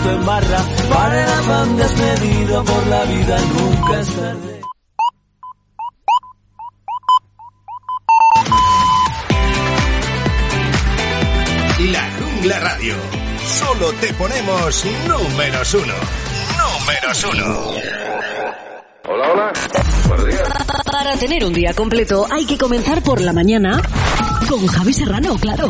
en barra. Para el afán desmedido por la vida nunca es tarde. La Jungla Radio. Solo te ponemos números uno. Números uno. Hola, hola. Buenos días. Para tener un día completo hay que comenzar por la mañana con Javi Serrano, claro.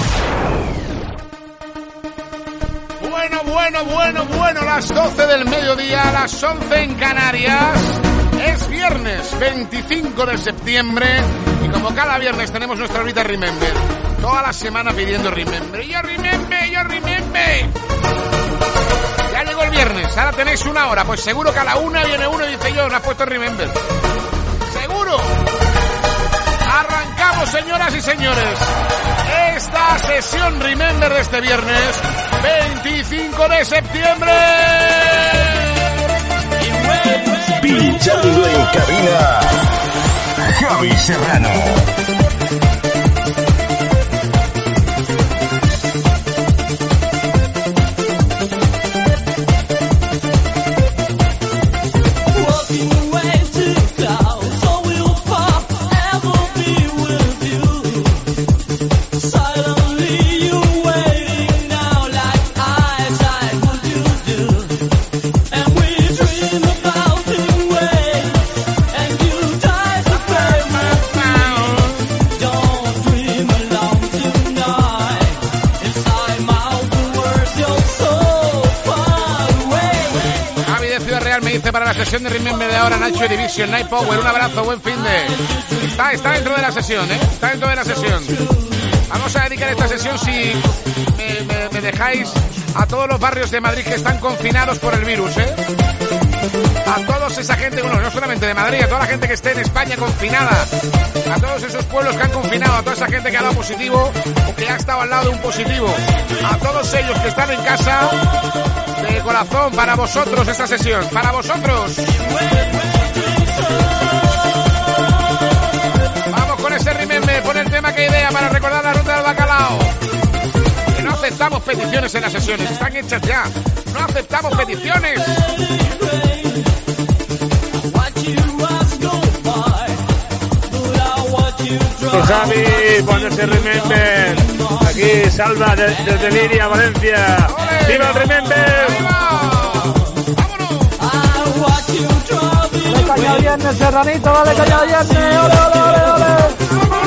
Bueno, las 12 del mediodía, las 11 en Canarias. Es viernes 25 de septiembre y como cada viernes tenemos nuestra horita Remember. Toda la semana pidiendo Remember. Yo remember. Ya llegó el viernes, ahora tenéis una hora. Pues seguro que a la una viene uno y dice yo, no has puesto Remember. ¡Seguro! Arrancamos, señoras y señores, esta sesión Remember de este viernes 25 de septiembre. Pinchando en cabina, Javi Serrano. Para la sesión de Remember de ahora, Nacho y Division, Night Power, un abrazo, buen fin de... Está dentro de la sesión, está dentro de la sesión. Vamos a dedicar esta sesión, si me dejáis, a todos los barrios de Madrid que están confinados por el virus, a toda esa gente, bueno, no solamente de Madrid, a toda la gente que esté en España confinada, a todos esos pueblos que han confinado, a toda esa gente que ha dado positivo o que ha estado al lado de un positivo, a todos ellos que están en casa. De corazón, para vosotros esta sesión, para vosotros. Vamos con ese Remember, pon el tema que idea para recordar la ruta del bacalao. Que no aceptamos peticiones en las sesiones, están hechas ya. No aceptamos peticiones. Javi, pon ese Remember. Aquí Salva desde Liria, Valencia. ¡Ole! ¡Viva el Remember! Dale caña viernes, Serranito, dale caña viernes. ¡Ole!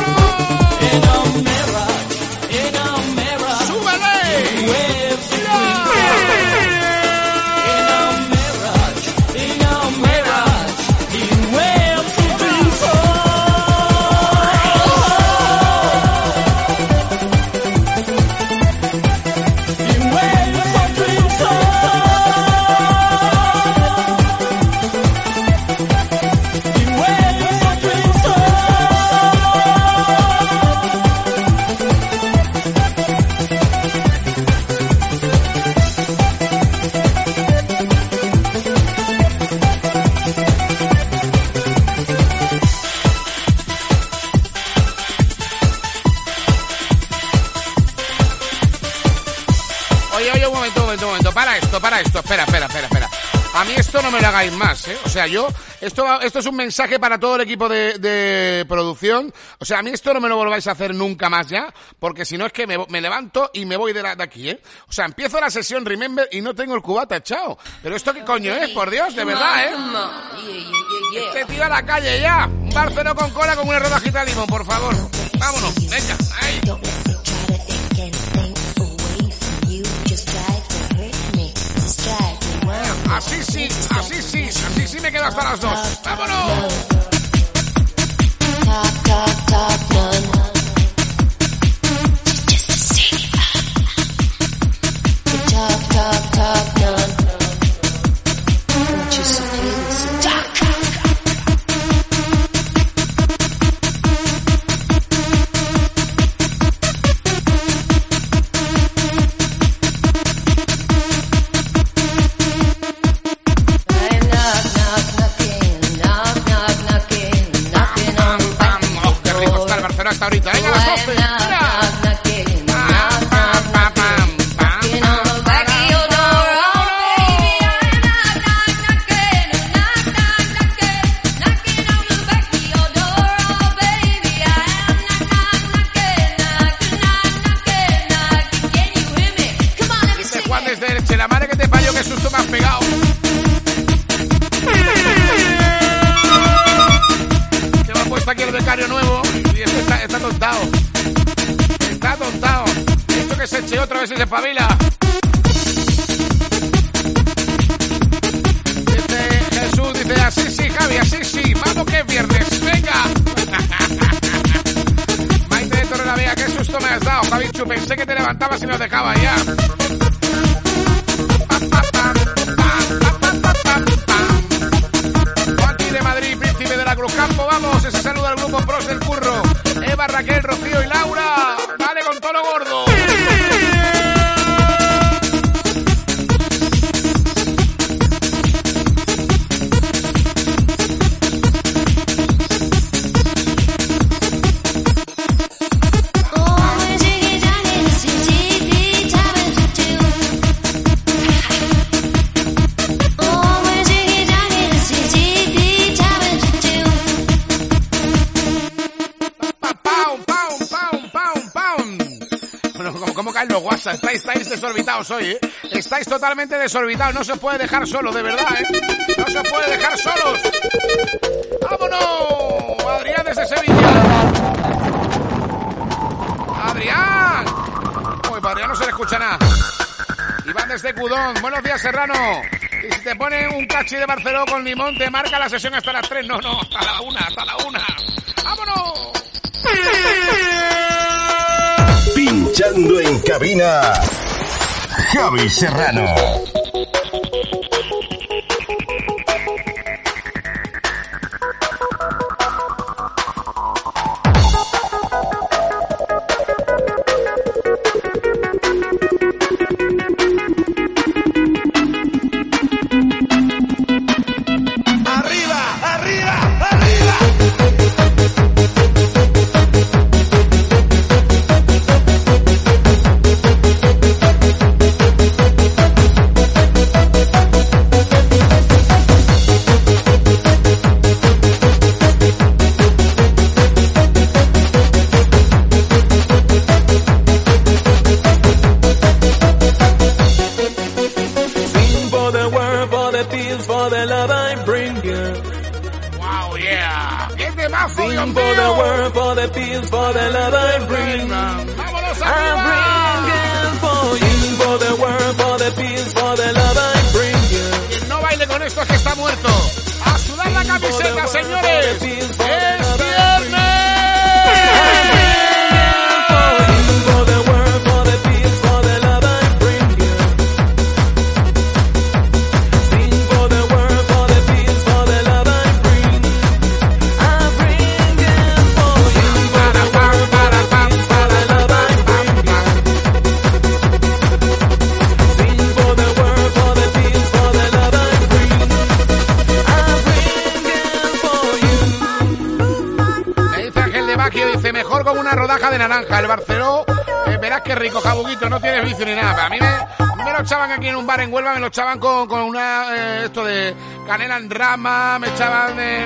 Para esto, espera. A mí esto no me lo hagáis más, O sea, esto es un mensaje para todo el equipo de producción. O sea, a mí esto no me lo volváis a hacer nunca más ya, porque si no es que me levanto y me voy de aquí, O sea, empiezo la sesión Remember y no tengo el cubata echado. Pero esto qué coño es, por Dios, de verdad, Este tío a la calle ya. Un Barceló con cola con una rodajita de limón, por favor. Vámonos, venga, ahí. Así sí me quedo hasta las 2. ¡Vámonos! Hasta ahorita, venga, las 12. madre que te parió, qué susto me has pegado. Que me ha puesto aquí el becario nuevo y este está tontado. Está tontado. Esto que se eche otra vez y se espabila. Dice Jesús, dice así sí, Javi, así sí. Vamos que es viernes, venga. Maite de Torrelavega, qué susto me has dado, Javichu. Pensé que te levantabas y nos dejabas ya. Aquí de Madrid, príncipe de la Cruz Campo, vamos. Ese saludo al grupo Pros del Curro. Eva, Raquel, Rocío y Laura. Dale con todo lo gordo. Los WhatsApp, estáis desorbitados hoy, ¿eh? Estáis totalmente desorbitados, no se os puede dejar solo, de verdad, ¿eh? No se os puede dejar solos. ¡Vámonos! Adrián desde Sevilla. ¡Adrián! Uy, para Adrián no se le escucha nada. Iván desde Cudón. Buenos días, Serrano. Y si te ponen un cachi de Barceló con limón, te marca la sesión hasta las 3. No, hasta la 1, ¡vámonos! Pinchando en cabina, Javi Serrano. De naranja, el Barceló, verás qué rico, jabuguito, no tienes vicio ni nada. A mí me lo echaban aquí en un bar en Huelva, me lo echaban con una esto de canela en rama, me echaban de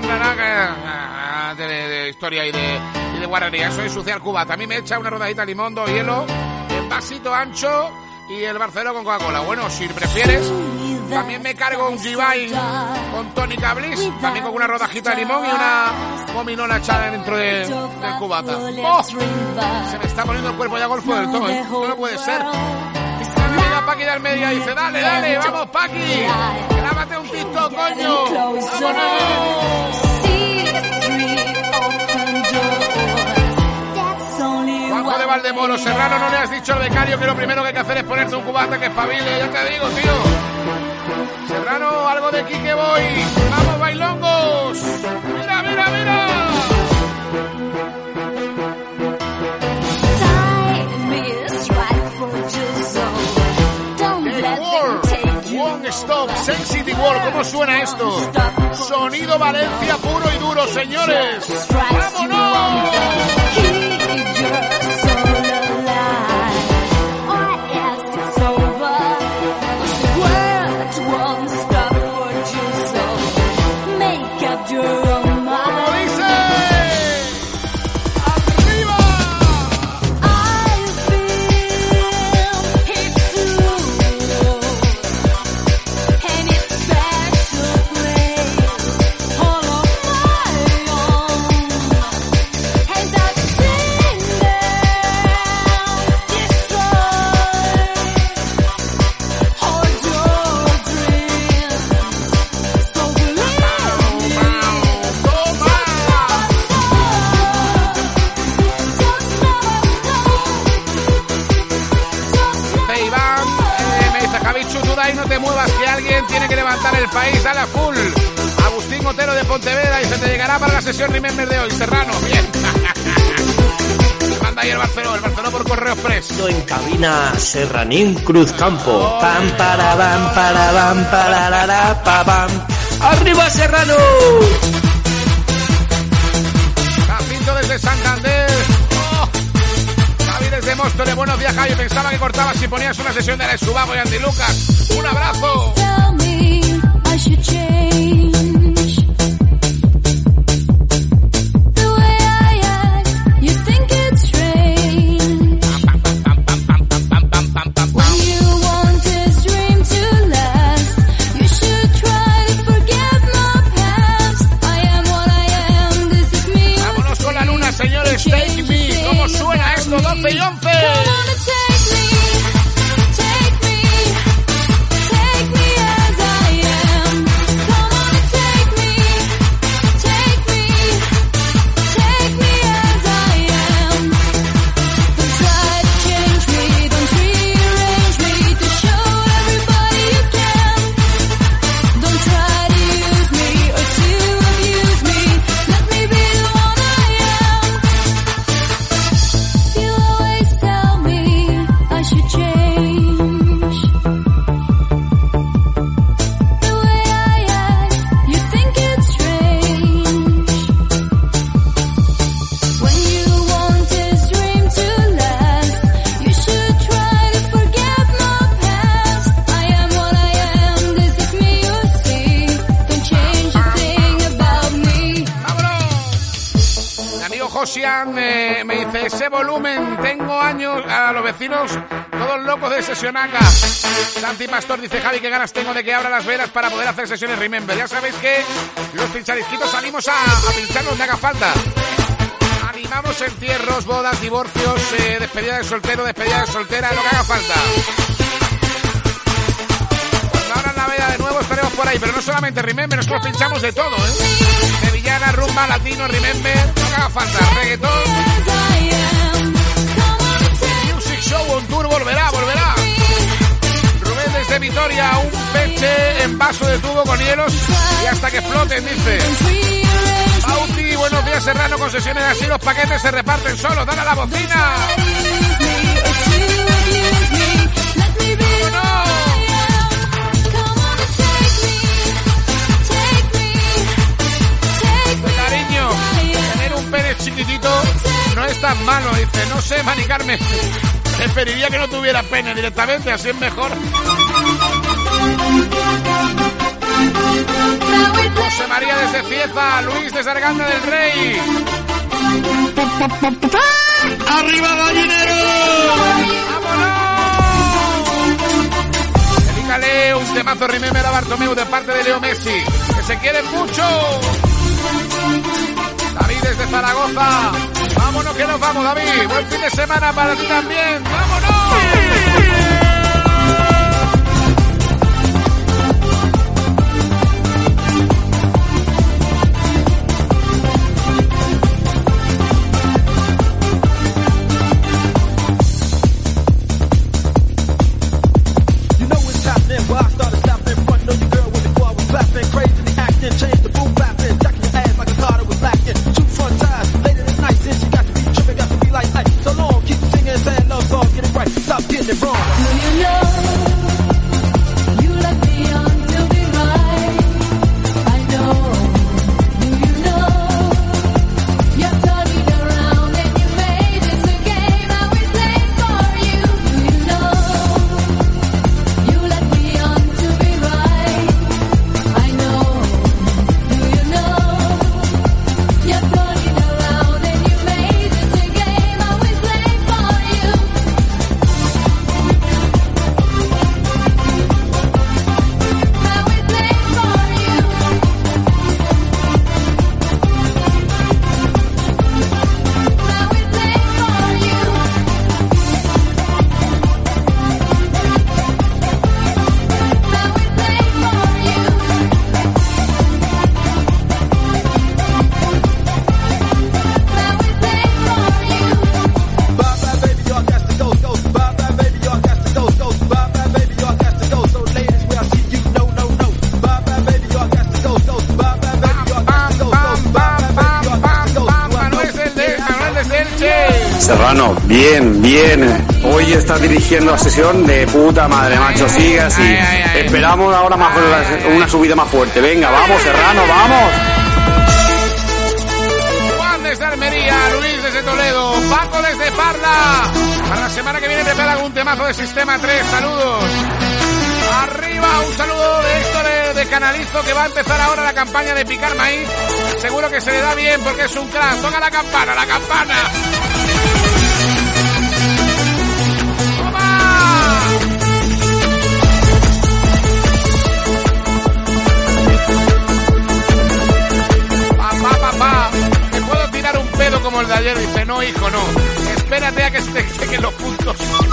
naranja, de historia y de guarrería. Eso es suciar cubata. A mí me echa una rodadita de limón, 2 hielo, en vasito ancho y el Barceló con Coca-Cola. Bueno, si prefieres, también me cargo un G-Vine con tónica Bliss, también con una rodajita de limón y una gominola echada dentro del cubata. ¡Oh! Se me está poniendo el cuerpo ya golfo del todo, ¿eh? Esto no puede ser. Mi amiga Paqui de Almería dice, dale, vamos Paqui, grábate un TikTok, coño. ¡Vámonos! Juanjo de Valdemoro, Serrano, no le has dicho al becario que lo primero que hay que hacer es ponerte un cubata que espabile, ya te digo, tío. Serrano, algo de aquí que voy. ¡Vamos, bailongos! ¡Mira! Won't Stop, Sensitive World, ¿cómo suena esto? Sonido Valencia puro y duro, señores. ¡Vámonos! alguien tiene que levantar el país, dale a full. Agustín Otero de Pontevedra y se te llegará para la sesión Remember de hoy. Serrano, bien. Manda ahí el Barcelona por correo express. En cabina Serranín Cruzcampo. Pam para bam para bam para la la pa bam. ¡Arriba Serrano! Jacinto desde Santander. Javi desde Móstoles. Buenos días, Javi. Pensaba que cortabas si ponías una sesión de Alex Subago y Andy Lucas. Un abrazo. Take Me, ¿cómo suena esto? 12 y 11. Me dice, ese volumen, tengo años a los vecinos todos locos de sesionaca. Santi Pastor dice, Javi, qué ganas tengo de que abra las velas para poder hacer sesiones Remember. Ya sabéis que los pincharisquitos salimos a pinchar donde haga falta. Animamos entierros, bodas, divorcios, despedida de soltero, despedida de soltera, lo que haga falta. Cuando abran la vela de nuevo estaremos por ahí, pero no solamente Remember, nosotros pinchamos de todo, sevillana, rumba, latino, Remember, lo que haga falta, reggaetón. Music Show on Tour volverá. Rubén desde Vitoria, un peche en vaso de tubo con hielos y hasta que floten, dice. Bauti, buenos días, Serrano, con sesiones así los paquetes se reparten solos, dale a la bocina. ¡Vámonos! Cariño, tener un pene chiquitito no es tan malo, dice. No sé, Mari Carmen, preferiría que no tuviera pene directamente, así es mejor. José María desde Cieza, Luis desde Arganda del Rey. ¡Arriba Gallinero! ¡Vámonos! Dedícale un temazo Remember a Bartomeu de parte de Leo Messi, que se quieren mucho. David desde Zaragoza. Vámonos que nos vamos, David. Buen fin de semana para ti también. ¡Vámonos! Stop getting it Serrano, bien, bien. Hoy estás dirigiendo la sesión de puta madre, macho. Sigue así. Esperamos ahora una subida más fuerte. Venga, vamos, Serrano, vamos. Juan desde Almería, Luis desde Toledo, Paco desde Parla. Para la semana que viene prepara algún temazo de Sistema 3. Saludos. Arriba, un saludo de Héctor de Canalizo, que va a empezar ahora la campaña de picar maíz. Seguro que se le da bien porque es un crack. Toca la campana, la campana. Papá, ¿te puedo tirar un pedo como el de ayer? Dice, no, hijo, no. Espérate a que se te chequen los puntos.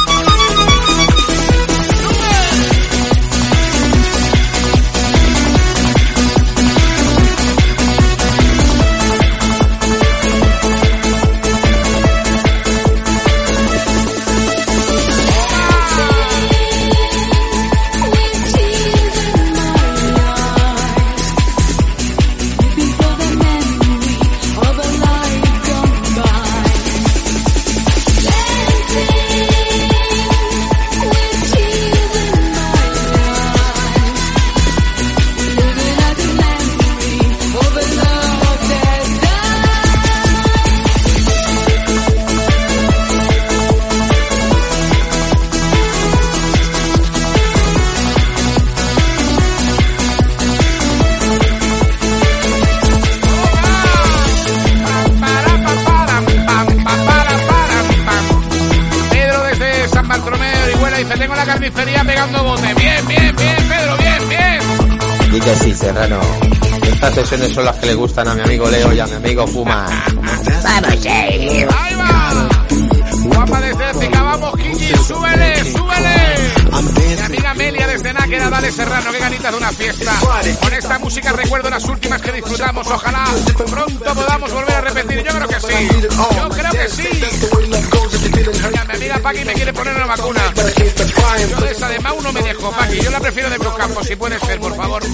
Serrano, estas sesiones son las que le gustan a mi amigo Leo y a mi amigo Puma. Vamos ahí. Ahí va. Guapa desde Ética, vamos Kiki, súbele, súbele. Mi amiga Amelia desde Náquera, dale Serrano, qué ganitas de una fiesta. Con esta música recuerdo las últimas que disfrutamos. Ojalá pronto podamos volver a repetir. Yo creo que sí. Yo creo que sí. Mira, mi amiga Paqui me quiere poner una vacuna. Yo de esa de Mau no me dejo, Paqui. Yo la prefiero de Cruz Campo, si puede ser, por favor.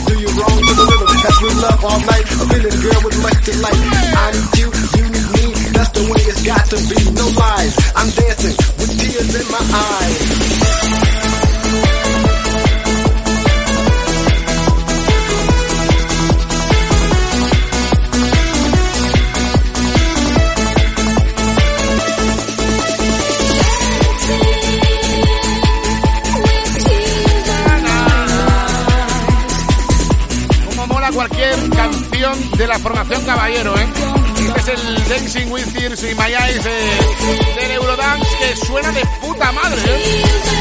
That's the way it's got to be, no lies. I'm dancing with tears in my eyes. Como mola cualquier canción de la formación Caballero, ¿eh? Este es el Dancing with Tears in My Eyes del Eurodance, que suena de puta madre, ¿eh?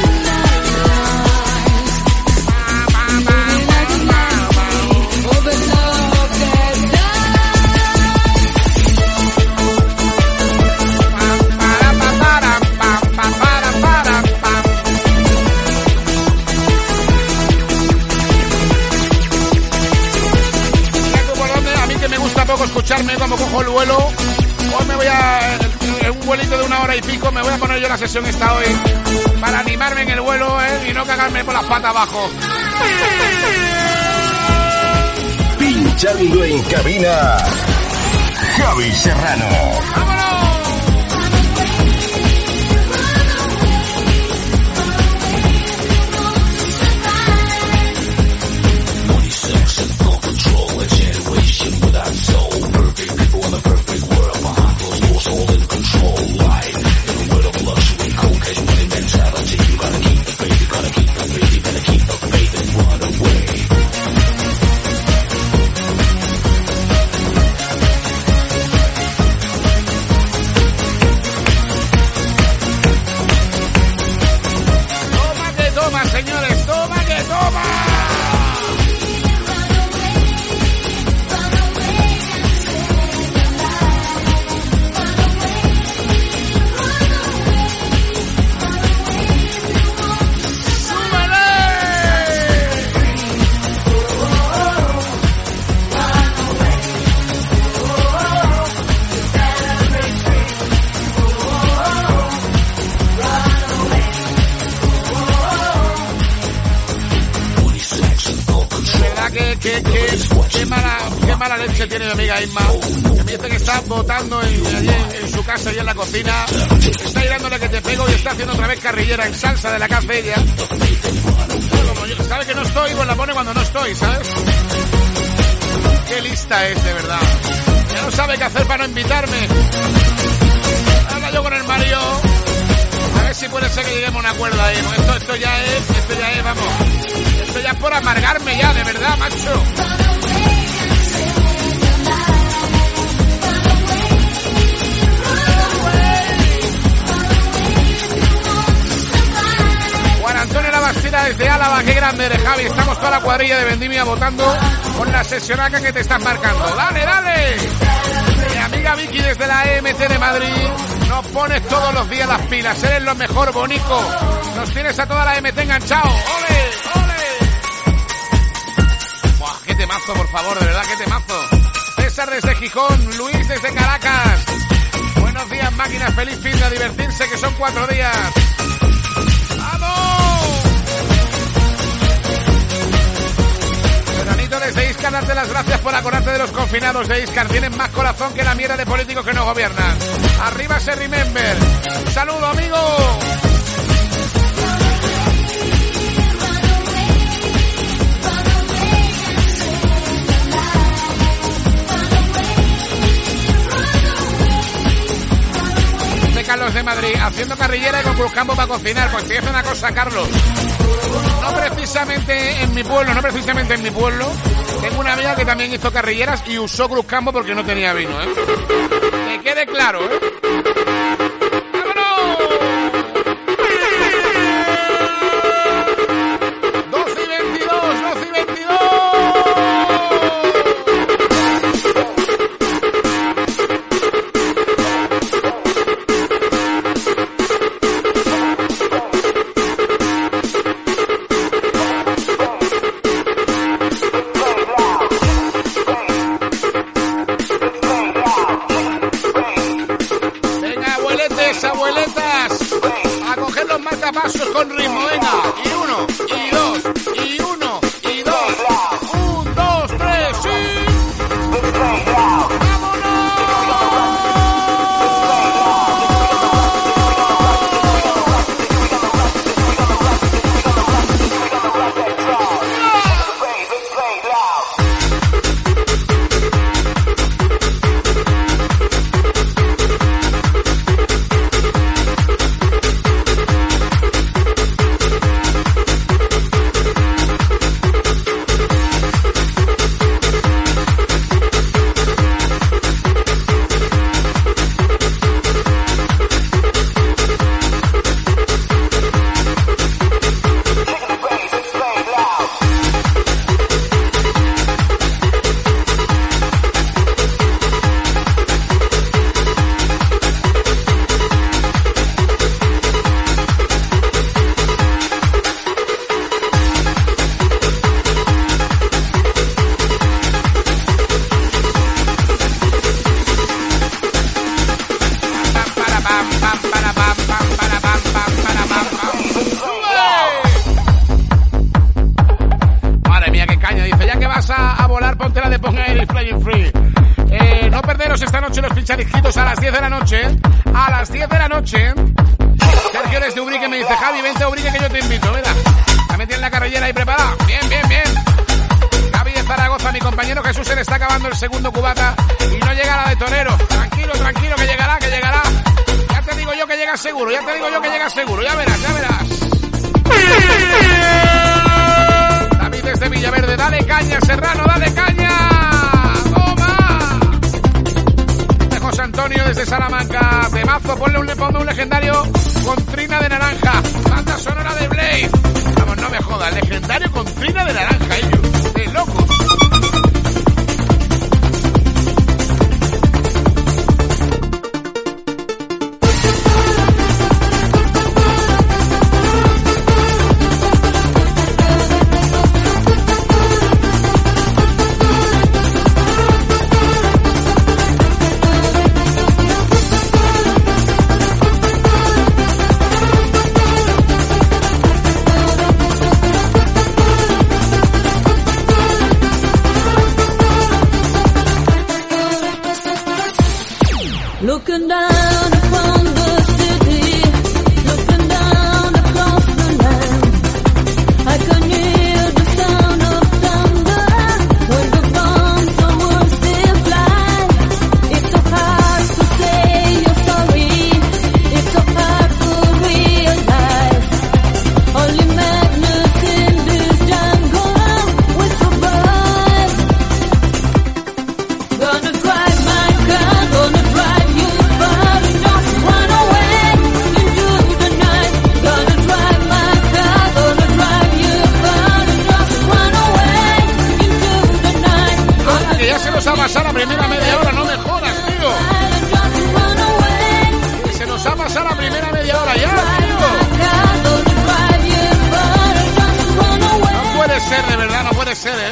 Escucharme como cojo el vuelo. Hoy me voy en un vuelito de 1 hora y pico. Me voy a poner yo la sesión esta hoy para animarme en el vuelo, y no cagarme por las patas abajo. Pinchando en cabina, Javi Serrano. ¡Vámonos! qué mala leche tiene mi amiga Isma. Que me dice que está botando en su casa y en la cocina. Está irándole que te pego y está haciendo otra vez carrillera en salsa de la que hace ella. Como yo, sabe que no estoy, pues la pone cuando no estoy, ¿sabes? Qué lista es, de verdad. Ya no sabe qué hacer para no invitarme. Habla yo con el Mario. A ver si puede ser que lleguemos a un acuerdo ahí. Esto ya es, vamos. Esto ya es por amargarme ya, de verdad, macho. Juan Antonio Labastida desde Álava, qué grande eres, Javi. Estamos toda la cuadrilla de Vendimia votando con la sesionaca que te estás marcando. ¡Dale, dale! Mi amiga Vicky desde la EMT de Madrid. Nos pones todos los días las pilas. Eres lo mejor, Bonico. Nos tienes a toda la EMT enganchado. ¡Ole, ole! ¡Buah, qué temazo, por favor! De verdad, qué temazo. César desde Gijón. Luis desde Caracas. Buenos días, máquinas. Feliz fin de a divertirse, que son 4 días. ¡Vamos! Serranito desde Iscar, darte las gracias por acordarte de los confinados de Iscar. Tienen más corazón que la mierda de políticos que no gobiernan. Arriba se remember. Un saludo, amigo. Carlos de Madrid, haciendo carrillera y con Cruzcampo para cocinar. Pues te hace una cosa, Carlos. No precisamente en mi pueblo. Tengo una amiga que también hizo carrilleras y usó Cruzcampo porque no tenía vino, ¿eh? Que quede claro, ¿eh? ¡Vámonos! 12 y 22, 12 y 22. Pasos con ritmo, venga, y 1, y 2, y 1, y 2, 1, 2, 3, sí. Charisquitos a las 10 de la noche. A las 10 de la noche. Sergio desde Ubrique me dice: Javi, vente a Ubrique que yo te invito. Mira, ya me tienes la carrillera ahí preparada. Bien, bien, bien. Javi de Zaragoza, mi compañero Jesús, se le está acabando el segundo cubata y no llega la de Torero. Tranquilo, tranquilo, que llegará, que llegará. Ya te digo yo que llega seguro, ya te digo yo que llega seguro. Ya verás, ya verás. David desde Villaverde, dale caña, Serrano, dale caña. José Antonio desde Salamanca, de mazo, ponle un legendario con trina de naranja, banda sonora de Blade. Vamos, no me jodas, legendario con trina de naranja, ellos, de locos. ser, ¿eh?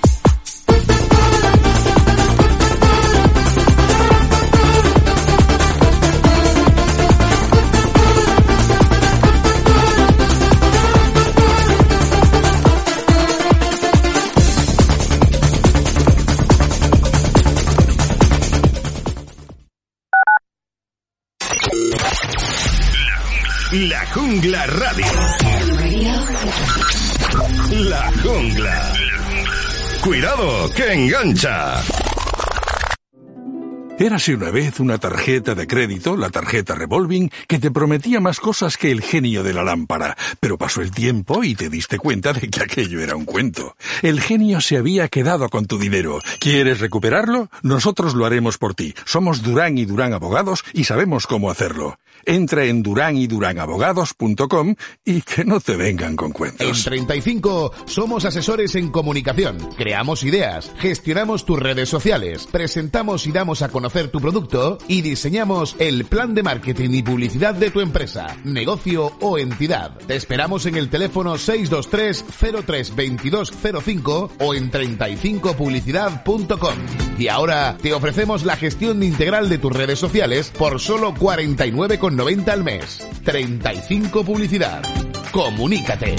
La Jungla Radio. La Jungla. Cuidado, que engancha. Érase una vez una tarjeta de crédito, la tarjeta revolving, que te prometía más cosas que el genio de la lámpara. Pero pasó el tiempo y te diste cuenta de que aquello era un cuento. El genio se había quedado con tu dinero. ¿Quieres recuperarlo? Nosotros lo haremos por ti. Somos Durán y Durán Abogados y sabemos cómo hacerlo. Entra en duranyduranAbogados.com y que no te vengan con cuentos. En 35 somos asesores en comunicación. Creamos ideas, gestionamos tus redes sociales, presentamos y damos a conocer tu producto y diseñamos el plan de marketing y publicidad de tu empresa, negocio o entidad. Te esperamos en el teléfono 623 03 2205 o en 35publicidad.com. Y ahora te ofrecemos la gestión integral de tus redes sociales por solo 49,90 al mes. 35 Publicidad. Comunícate.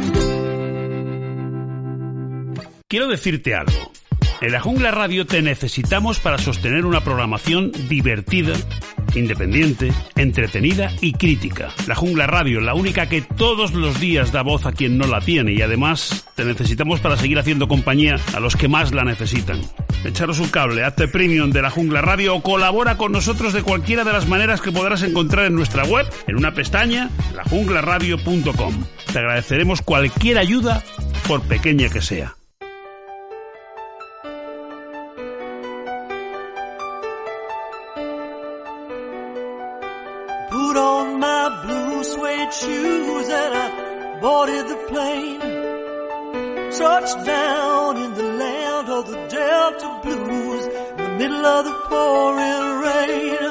Quiero decirte algo. En La Jungla Radio te necesitamos para sostener una programación divertida, independiente, entretenida y crítica. La Jungla Radio, la única que todos los días da voz a quien no la tiene, y además te necesitamos para seguir haciendo compañía a los que más la necesitan. Echaros un cable, hazte premium de La Jungla Radio o colabora con nosotros de cualquiera de las maneras que podrás encontrar en nuestra web, en una pestaña, lajunglaradio.com. Te agradeceremos cualquier ayuda, por pequeña que sea. Put on my blue suede shoes and I boarded the plane. Touchdown in the land of the Delta Blues, in the middle of the pouring rain.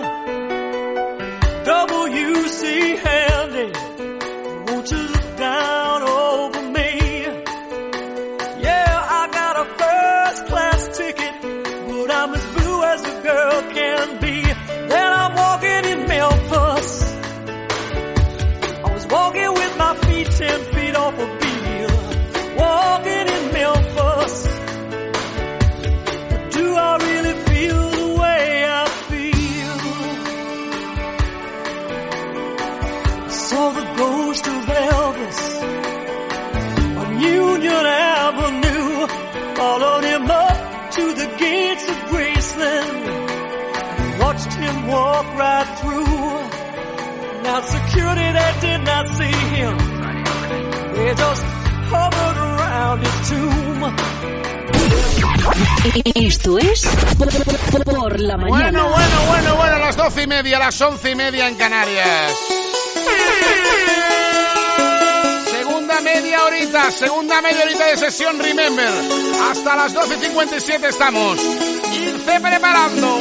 W.C. Handy, won't you look down over me? Yeah, I got a first class ticket, but I'm as blue as a girl can be. Then I'm walking in Memphis. I was walking with my feet 10 feet off a beam. Walking in Memphis. But do I really feel the way I feel? I saw the ghost of Elvis on Union Avenue. Followed him up to the gates of Graceland. Watched him walk right through. Now security, they did not see him. They just hovered around his tomb. Esto es por la mañana. Bueno, las 12:30, las 11:30 en Canarias. Segunda media horita de sesión Remember. Hasta las 12:57 estamos. Irse preparando.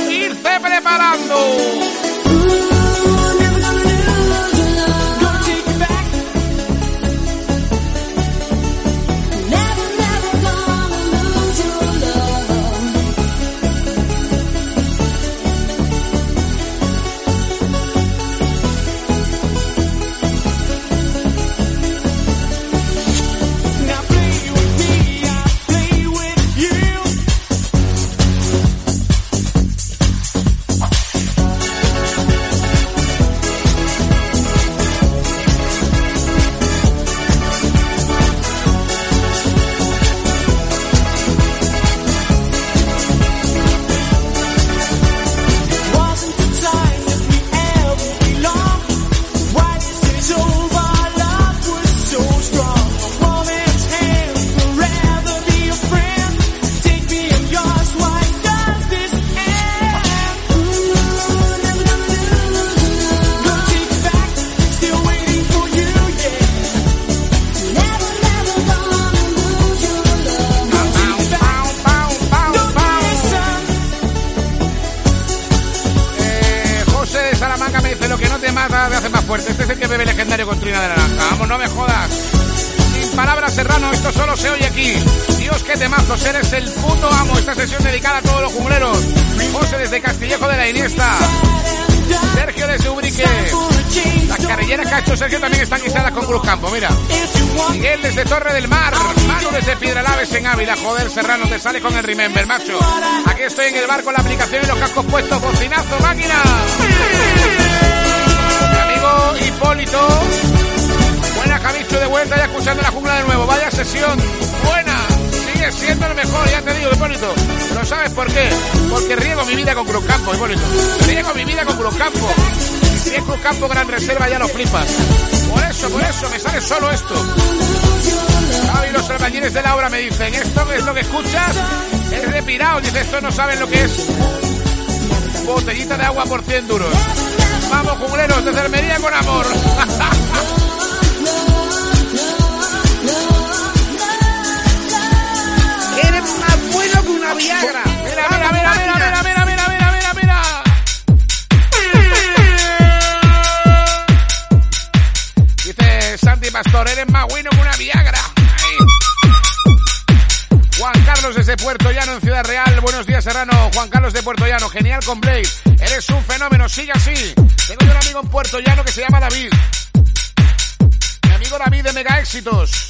Este es el que bebe legendario con trina de naranja. Vamos, no me jodas. palabras, Serrano, esto solo se oye aquí. Dios, qué temazos, eres el puto amo. Esta sesión dedicada a todos los jungleros. José desde Castillejo de la Iniesta. Sergio desde Ubrique. Las carrilleras que ha hecho Sergio también están guisadas con Cruz Campo, mira. Miguel desde Torre del Mar. Manu desde Piedralaves en Ávila. Joder, Serrano, te sale con el Remember, macho. Aquí estoy en el bar con la aplicación y los cascos puestos. Bocinazo, máquina. Mi amigo Hipólito. Buena, Javicho, de vuelta ya escuchando la jungla de nuevo. Vaya sesión. Buena. Sigue siendo el mejor, ya te digo, Hipólito. ¿Pero sabes por qué? Porque riego mi vida con Cruz Campo, Hipólito. Riego mi vida con Cruz Campo. Y si es Cruz Campo Gran Reserva ya lo flipas. Por eso, me sale solo esto. Y los albañiles de la obra me dicen, esto es lo que escuchas, es de pirao. Dice, esto no saben lo que es. Botellita de agua por 100 duros. Vamos, jungleros, desde Almería con amor. Eres más bueno que una Viagra. Mira. Dice Santi Pastor, eres más bueno que una Viagra. Ay. Juan Carlos desde Puerto Llano en Ciudad Real. Buenos días, Serrano. Juan Carlos de Puerto Llano. Genial con Blaze. Eres un fenómeno. Sigue así. Tengo yo un amigo en Puerto Llano que se llama David. Mi amigo David de Mega Éxitos.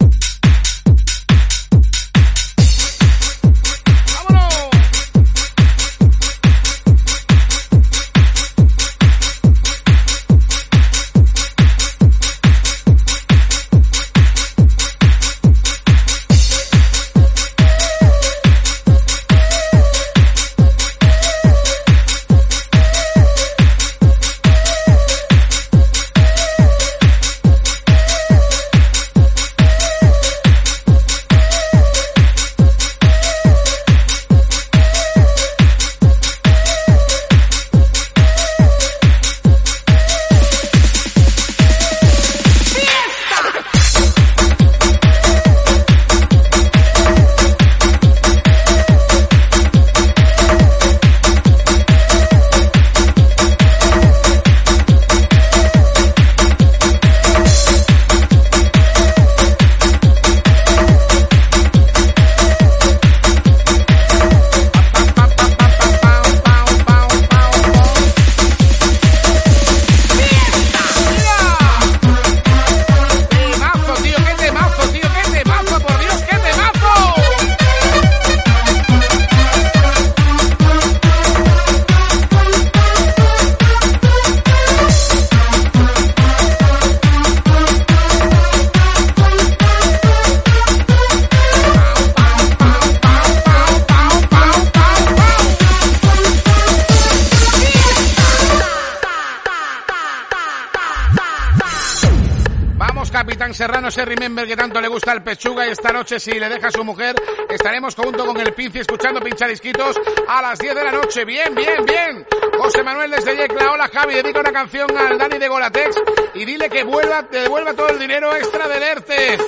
Serrano, ese Remember que tanto le gusta al Pechuga, y esta noche, si le deja a su mujer, estaremos junto con el Pinci escuchando Pinchadisquitos a las 10 de la noche. Bien. José Manuel desde Yecla. Hola, Javi, dedica una canción al Dani de Golatex y dile que te devuelva todo el dinero extra del ERTE.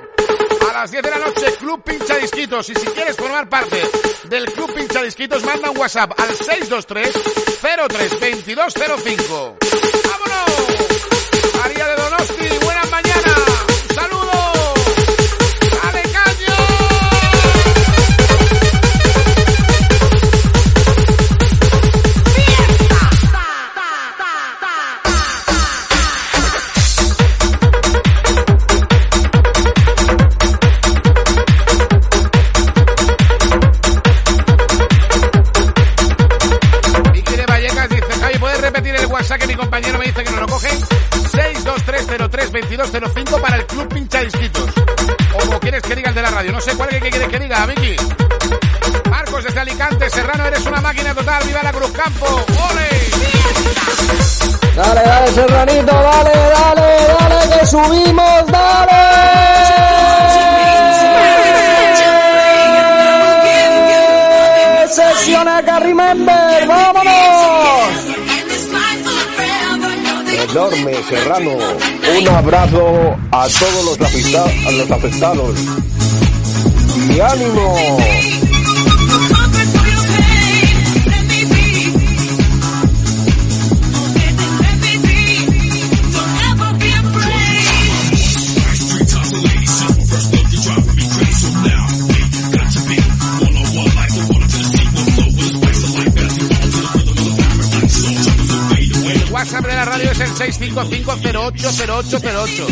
A las 10 de la noche, Club Pinchadisquitos. Y si quieres formar parte del Club Pinchadisquitos, manda un WhatsApp al 623 03 2205. ¡Vámonos! María de Donosti, buenas mañanas. ¡Saludos! ¡Dale, caño! Vicky de Vallecas dice, Javi, ¿puedes repetir el WhatsApp que mi compañero me dice que no lo coge? 623032205 para el Club Pinchadisquitos. O como quieres que diga el de la radio. No sé cuál que quieres que diga, Vicky. Marcos desde Alicante. Serrano, eres una máquina total. ¡Viva la Cruz Campo! ¡Ole! Dale, Serranito, dale, que subimos, dale. Sesión acá, Remember, vámonos. Enorme, Serrano. Un abrazo a todos los afectados. ¡Y ánimo! el 655-080808.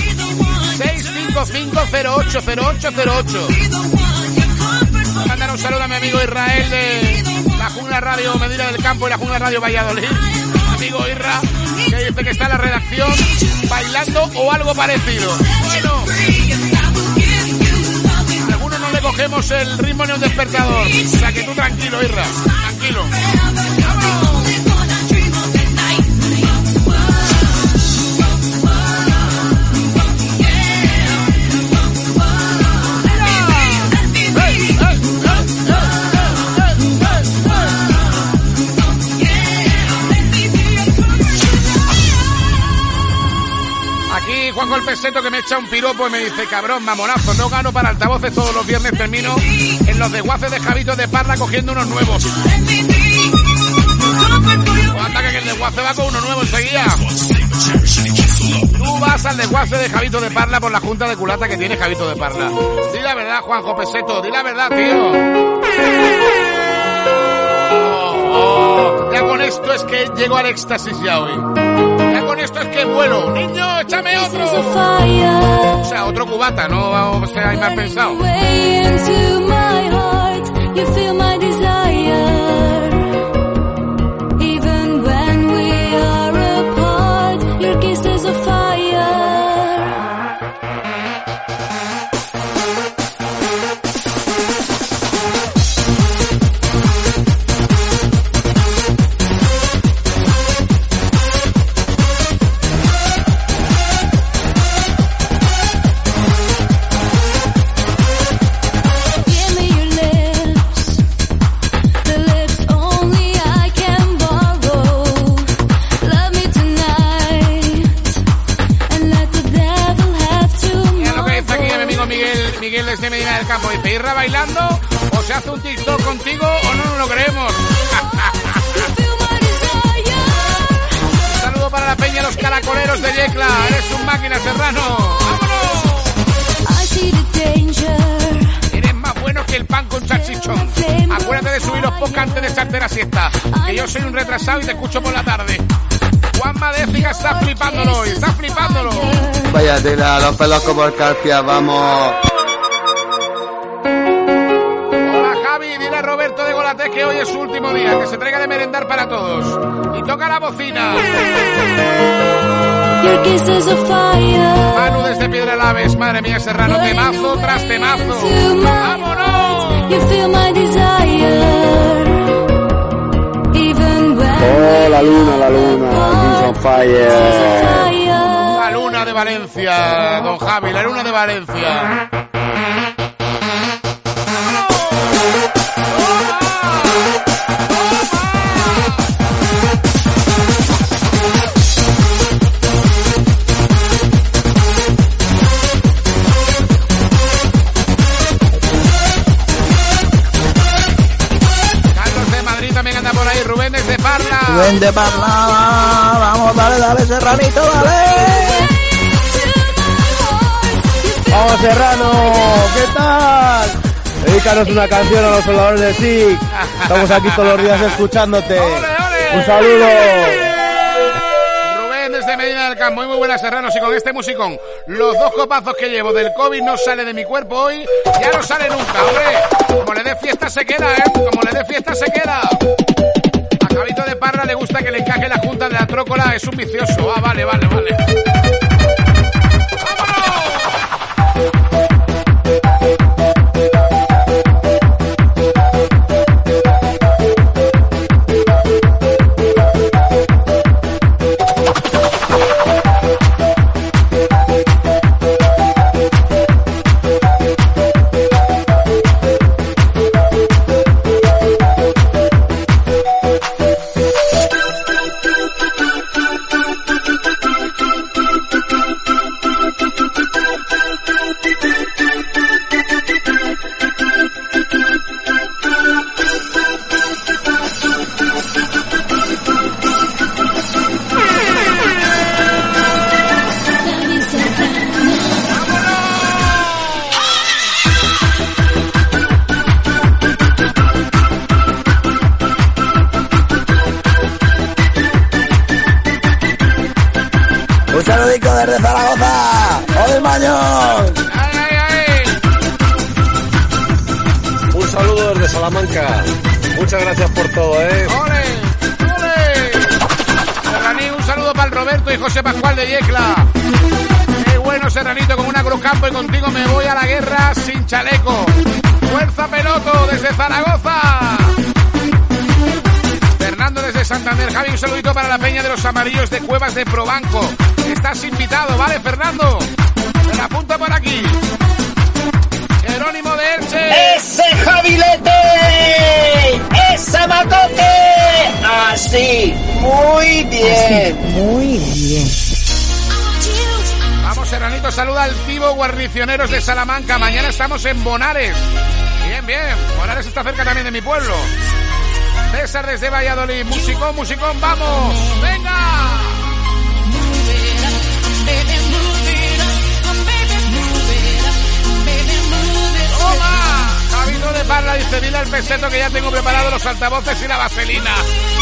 655-080808. Mandar un saludo a mi amigo Israel de la Jungla Radio Medina del Campo y la Jungla Radio Valladolid. Amigo Irra, que dice que está en la redacción bailando o algo parecido. Bueno, a algunos no le cogemos el ritmo ni un despertador. O sea que tú tranquilo, Irra, tranquilo. ¡Vámonos! Juanjo el Peseto, que me echa un piropo y me dice: cabrón, mamonazo, no gano para altavoces todos los viernes, termino en los desguaces de Javito de Parla cogiendo unos nuevos. O anda que el desguace va con uno nuevo enseguida. Tú vas al desguace de Javito de Parla por la junta de culata que tiene Javito de Parla. Di la verdad, Juanjo Peseto, di la verdad, tío. Ya con esto es que llego al éxtasis ya hoy. Ya con esto es que vuelo. Niño, échame otro. O sea, otro cubata, no vamos a ser mal pensado. Desde Medina del Campo dice: Irra bailando, o se hace un TikTok contigo o no nos lo creemos. Un saludo para la peña, los caracoleros de Yecla. Eres un máquina, Serrano. ¡Vámonos! Eres más bueno que el pan con salchichón. Acuérdate de subir los podcasts antes de echarte la siesta, que yo soy un retrasado y te escucho por la tarde. Juanma Déciga está flipándolo hoy, está flipándolo. Vaya tela, los pelos como el Carpia, vamos. Dile a Roberto de Golatés que hoy es su último día, que se traiga de merendar para todos. Y toca la bocina. Manu desde Piedralaves, madre mía, Serrano, temazo tras temazo. ¡Vámonos! Oh, la luna, Kings on Fire. La luna de Valencia, don Javi, la luna de Valencia. Rubén desde Parla. Rubén de Parla. Vamos, dale, Serranito, dale. Vamos, Serrano, ¿qué tal? Dedícanos una canción a los soldadores de SIC. Estamos aquí todos los días escuchándote. ¡Ole, ole! Un saludo. Rubén desde Medina del Campo. Muy buenas, Serranos. Y con este musicón, los 2 copazos que llevo del COVID no sale de mi cuerpo hoy. Ya no sale nunca, hombre. Como le dé fiesta se queda, Como le dé fiesta se queda. Javito de Parra le gusta que le encaje la junta de la trócola, es un vicioso. Ah, vale. saludico desde Zaragoza. ¡Joder, Mañón! Un saludo desde Salamanca. Muchas gracias por todo, ¿eh? ¡Ole! ¡Ole! Serranín, un saludo para el Roberto y José Pascual de Yecla. ¡Qué bueno, Serranito! Con una Cruz Campo y contigo me voy a la guerra sin chaleco. ¡Fuerza Peloto desde Zaragoza! Fernando desde Santander. Javi, un saludito para la peña de los amarillos de Cuevas de Probanco. Estás invitado, ¿vale, Fernando? Me la apunta por aquí. Jerónimo de Elche. ¡Ese Javilete! ¡Ese Matote! Así, muy bien. Así, muy bien. Vamos, Serranito, saluda al Tibo Guarnicioneros de Salamanca. Mañana estamos en Bonares. Bien, bien. Bonares está cerca también de mi pueblo. César desde Valladolid. Musicón, musicón, vamos. ¡Venga! ¡Toma! Javito de Parla dice, dile al peseto que ya tengo preparados los altavoces y la vaselina.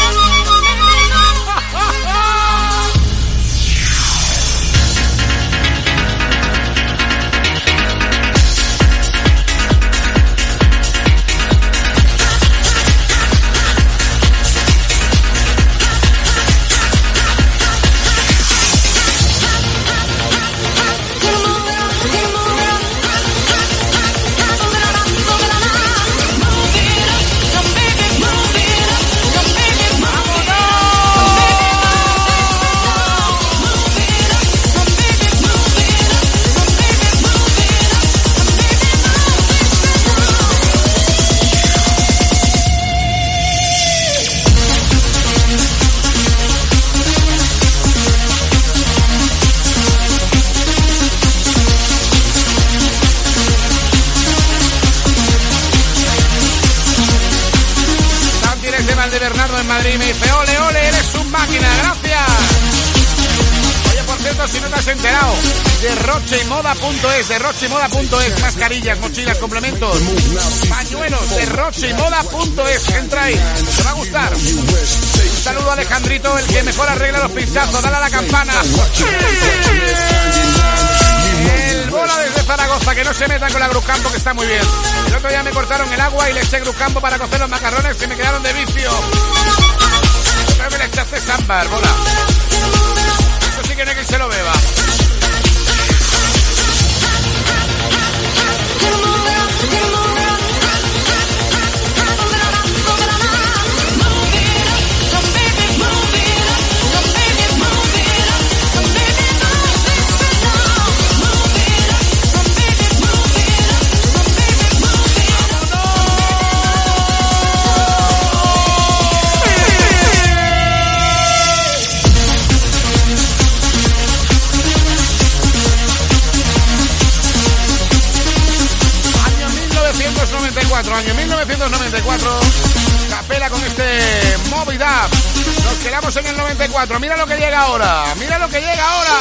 En Madrid me dice, ole, ole, eres un máquina, gracias. Oye, por cierto, si no te has enterado, derrocheimoda.es, derrocheimoda.es, mascarillas, mochilas, complementos, pañuelos, derrocheimoda.es, entra ahí, te va a gustar. Un saludo a Alejandrito, el que mejor arregla los pinchazos, dale a la campana. El bola desde Zaragoza, que no se metan con la Cruz Campo, que está muy bien. El otro día me cortaron el agua y le eché Cruz Campo para cocer los macarrones que me quedaron de vicio. Creo que le echaste Sambar, bola. Eso sí que no hay quien se lo beba. Año 1994, Capela con este Movidad. Nos quedamos en el 94. Mira lo que llega ahora. Mira lo que llega ahora.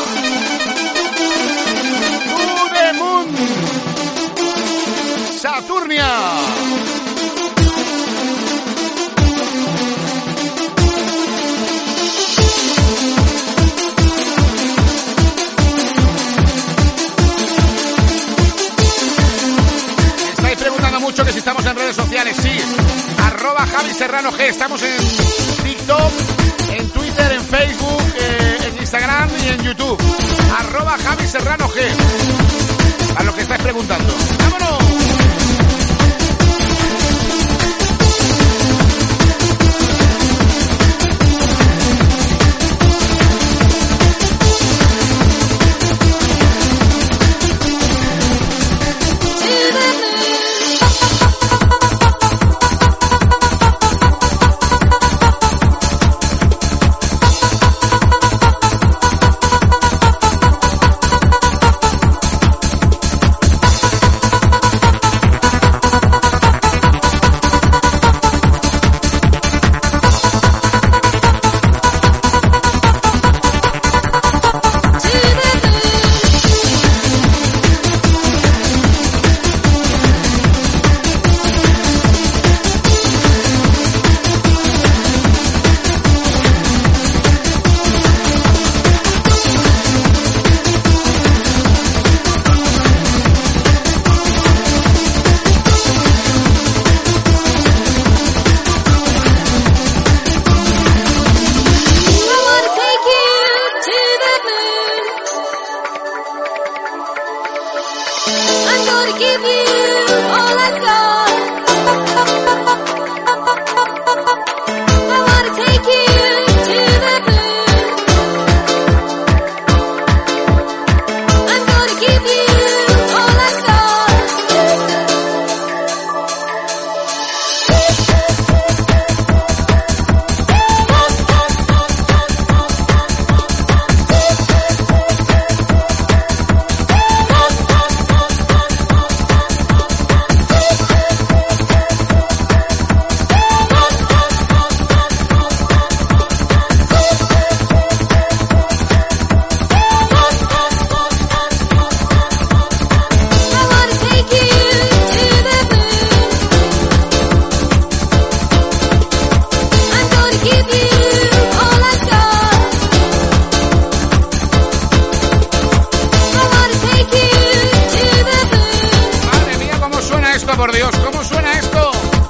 To the Moon. Saturnia. Mucho que si estamos en redes sociales, sí, @JaviSerranoG, estamos en TikTok, en Twitter, en Facebook, en Instagram y en YouTube, @JaviSerranoG, a los que estáis preguntando. ¡Vámonos! ¿Cómo suena esto?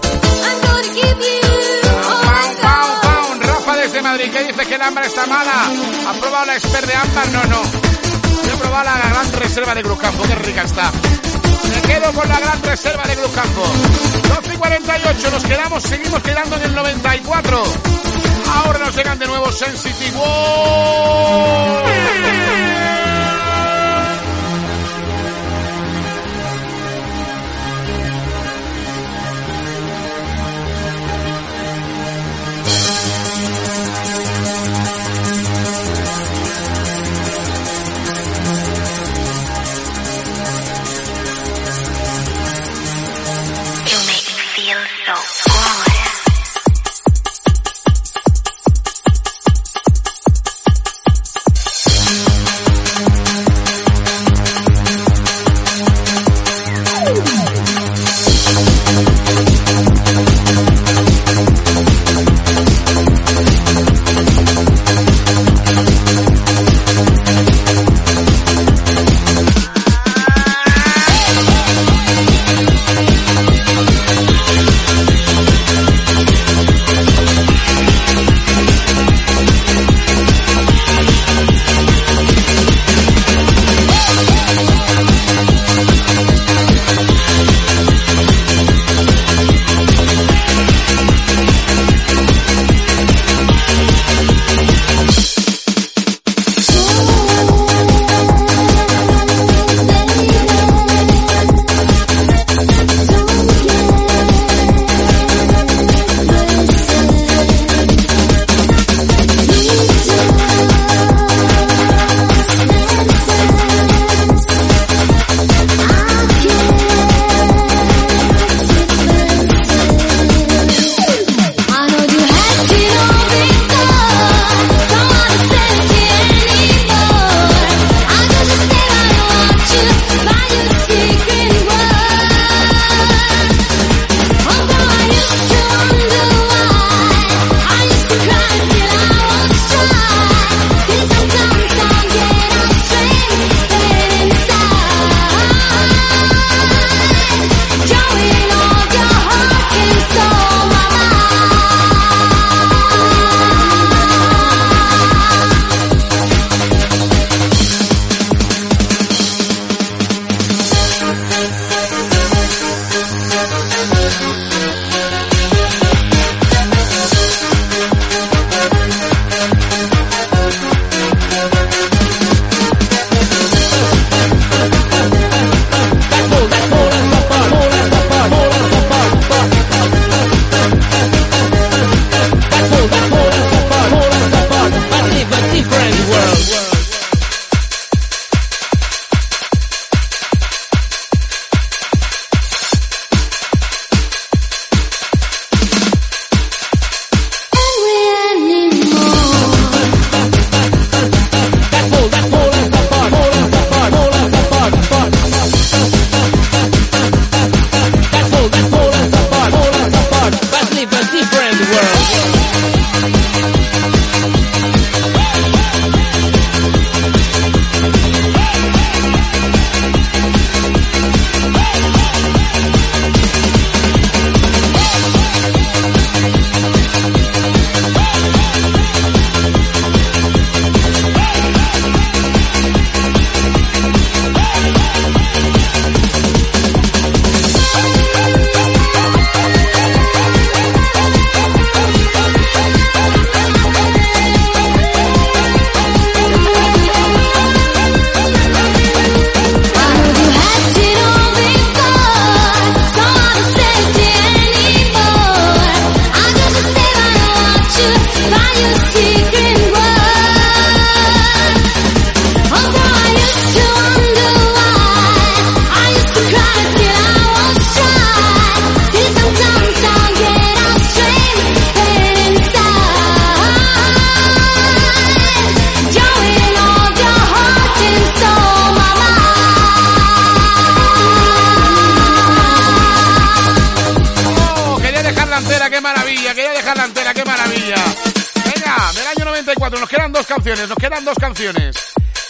Rafa desde Madrid, que dice que el ámbar está mala. ¿Han probado la Expert de ámbar? No. Yo he probado la Gran Reserva de Cruzcampo, qué rica está. Me quedo con la Gran Reserva de Cruzcampo. 12:48, nos quedamos, seguimos quedando en el 94. Ahora nos llegan de nuevo Sensitive.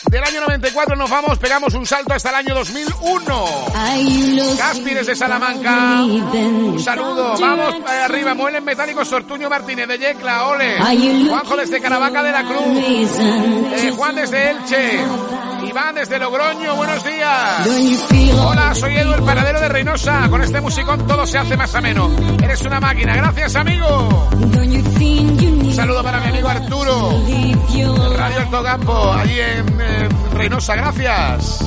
Del año 94 nos vamos, pegamos un salto hasta el año 2001. Gaspi desde Salamanca, un saludo. Vamos arriba, Muebles Metálicos Sortuño Martínez de Yecla, ole. Juanjo desde Caravaca de la Cruz. Juan desde Elche. Iván desde Logroño, buenos días. Hola, soy Edu, el paradero de Reynosa. Con este musicón todo se hace más ameno. Eres una máquina, gracias amigo. Un saludo para mi amigo Arturo, el Radio Alto Campo, allí en Reynosa, gracias.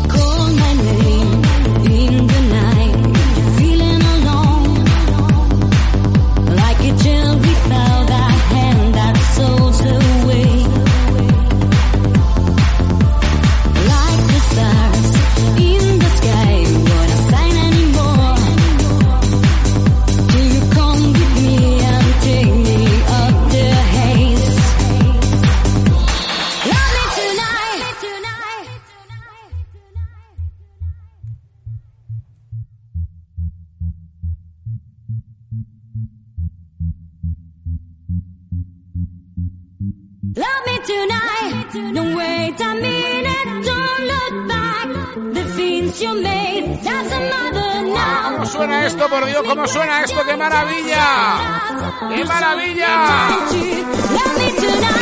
Love me tonight, don't wait a minute, don't look back, the things you made, that's a mother now. ¿Cómo suena esto, por Dios? ¿Cómo suena esto? ¡Qué maravilla! ¡Qué maravilla! Love me tonight.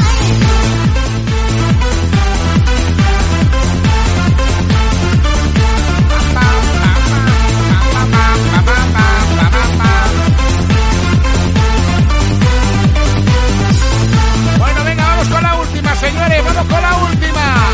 Señores, vamos con la última.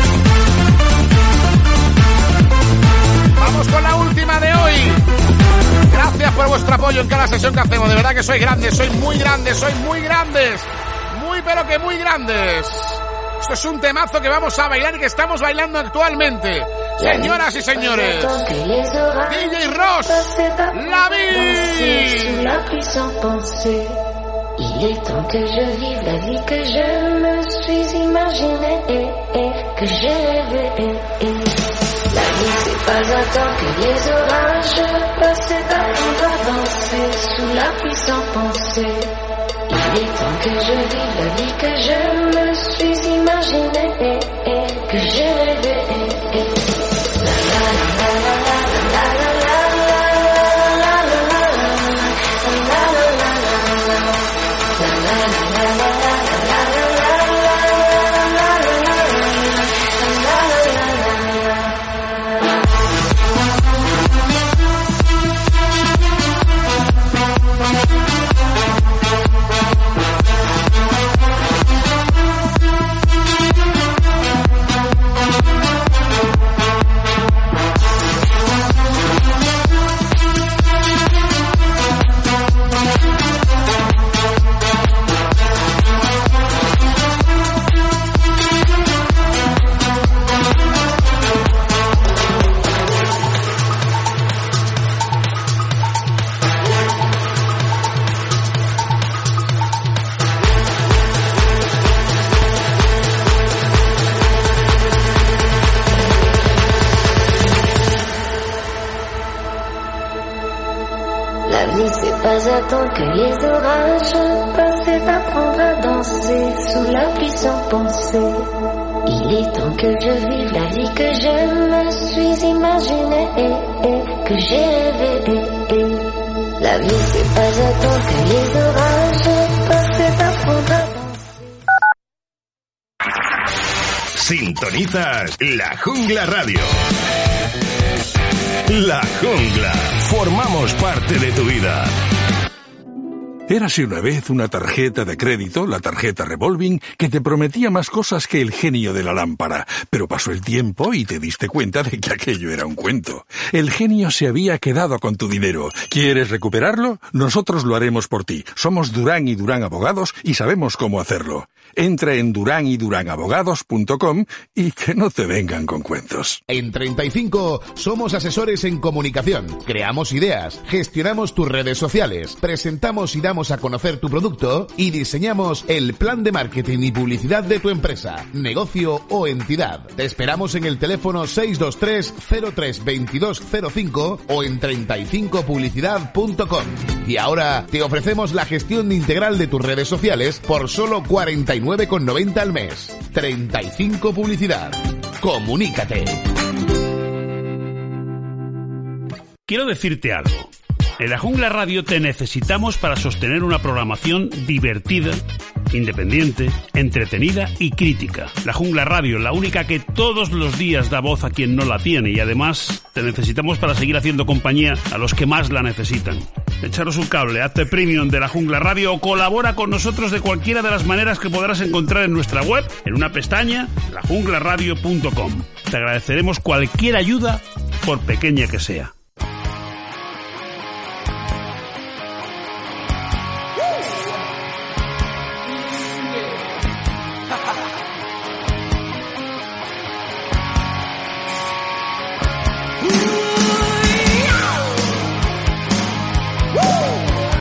Vamos con la última de hoy. Gracias por vuestro apoyo en cada sesión que hacemos. De verdad que sois grandes, sois muy grandes, sois muy grandes. Muy pero que muy grandes. Esto es un temazo que vamos a bailar y que estamos bailando actualmente. Señoras y señores, DJ Ross, La Vie. Il est temps que je vive la vie que je me suis imaginée que j'ai rêvé. La vie c'est pas un temps que les orages passent d'attendre avancer sous la pluie sans penser. Il est temps que je vive la vie que je me suis imaginée que j'ai rêvé. La la la la la la la la. J'attends que les orages passent d'apprendre à danser sous la pluie sans penser. Il est temps que je vive la vie que je me suis imaginée que j'ai rêvé. La vie c'est pas j'attends que les orages passent d'apprendre à danser. Sintonizas La Jungla Radio. La Jungla. Formamos parte de tu vida. Érase una vez una tarjeta de crédito, la tarjeta Revolving, que te prometía más cosas que el genio de la lámpara, pero pasó el tiempo y te diste cuenta de que aquello era un cuento. El genio se había quedado con tu dinero. ¿Quieres recuperarlo? Nosotros lo haremos por ti. Somos Durán y Durán Abogados y sabemos cómo hacerlo. Entra en duranyduranAbogados.com y que no te vengan con cuentos. En 35 somos asesores en comunicación. Creamos ideas, gestionamos tus redes sociales, presentamos y damos a conocer tu producto y diseñamos el plan de marketing y publicidad de tu empresa, negocio o entidad. Te esperamos en el teléfono 623 03 2205 o en 35publicidad.com. Y ahora te ofrecemos la gestión integral de tus redes sociales por solo 49,90 al mes. 35 Publicidad. Comunícate. Quiero decirte algo. En la Jungla Radio te necesitamos para sostener una programación divertida, independiente, entretenida y crítica. La Jungla Radio, la única que todos los días da voz a quien no la tiene, y además te necesitamos para seguir haciendo compañía a los que más la necesitan. Echaros un cable, hazte premium de la Jungla Radio o colabora con nosotros de cualquiera de las maneras que podrás encontrar en nuestra web, en una pestaña, lajunglaradio.com. Te agradeceremos cualquier ayuda, por pequeña que sea.